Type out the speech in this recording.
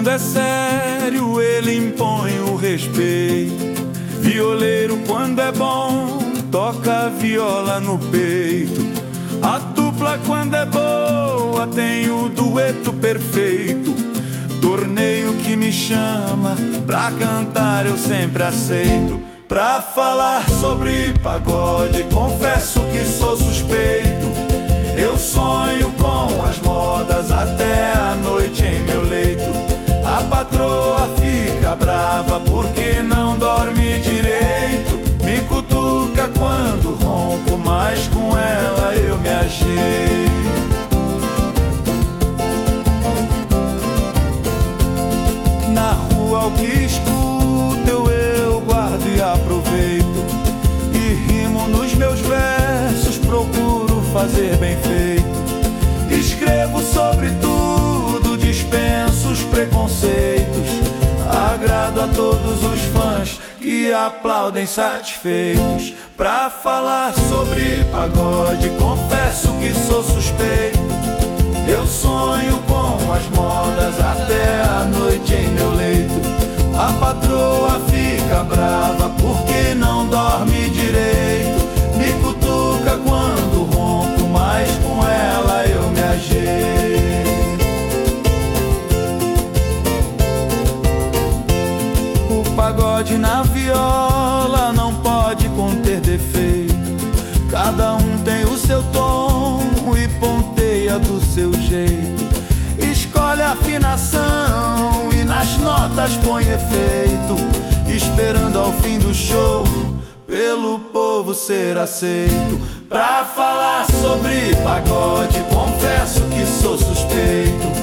quando é sério, ele impõe o respeito. Violeiro, quando é bom, toca a viola no peito. A dupla, quando é boa, tem o dueto perfeito. Torneio que me chama pra cantar, eu sempre aceito. Pra falar sobre pagode, confesso que sou suspeito. Eu sonho com as modas até a noite em meu leito. A patroa fica brava porque não dorme direito. Me cutuca quando ronco, mas com ela eu me ajeito. Na rua o que escuto eu guardo e aproveito. E rimo nos meus versos, procuro fazer bem feito. Escrevo sobre tudo, dispenso os preconceitos. Agrado a todos os fãs que aplaudem satisfeitos. Pra falar sobre pagode, confesso que sou suspeito. Eu sonho com as modas até a noite em meu leito. A patroa fica brava porque não dorme direito. Me cutuca quando ronco, mas com ela eu me ajeito. O pagode na viola não pode conter defeito. Cada um tem o seu tom e ponteia do seu jeito. Escolhe a afinação e nas notas põe efeito, esperando ao fim do show pelo povo ser aceito. Pra falar sobre pagode, confesso que sou suspeito.